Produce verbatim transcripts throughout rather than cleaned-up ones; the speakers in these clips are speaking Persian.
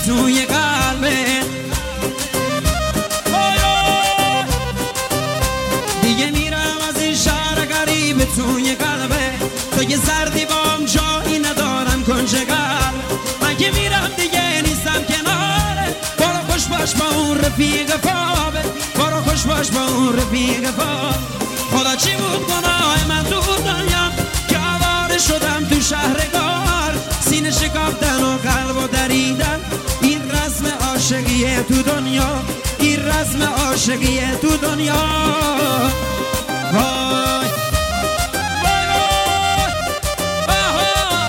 توی قلبه دیگه میرم از این شهر غریب توی قلبه تو یه سردی بام جایی ندارم کنج قلب من که میرم دیگه نیستم کناره برو خوش باش با اون رفیق پابه برو خوش باش با اون رفیق پابه خدا چی بود گناه من تو دنیا که آواره شدم تو شهرگار سینه شکافتن و قلب و دریدن این رسم عاشقیه تو دنیا این رسم عاشقیه تو دنیا وای وای وای آها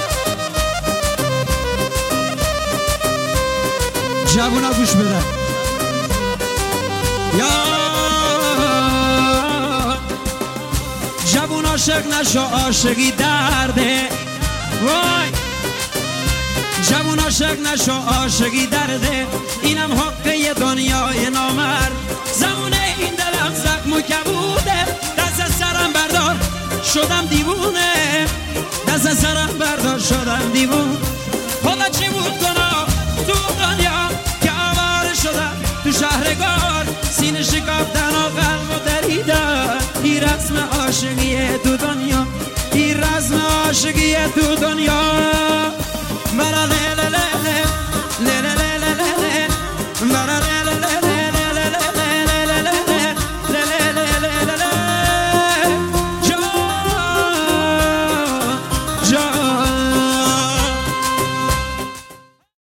جوونا گوش بدن یا جوون عاشق نشو عاشقی درده وای جوون عاشق نشو عاشقی درده اینم حقه دنیای نامرد زمونه این دلم زخم و کبوده دست از سرم بردار شدم دیوونه دست از سرم بردار شدم دیوونه خدا چی بود گناه تو دنیا که آواره شدم تو شهرگار سینه شکافتن و قلب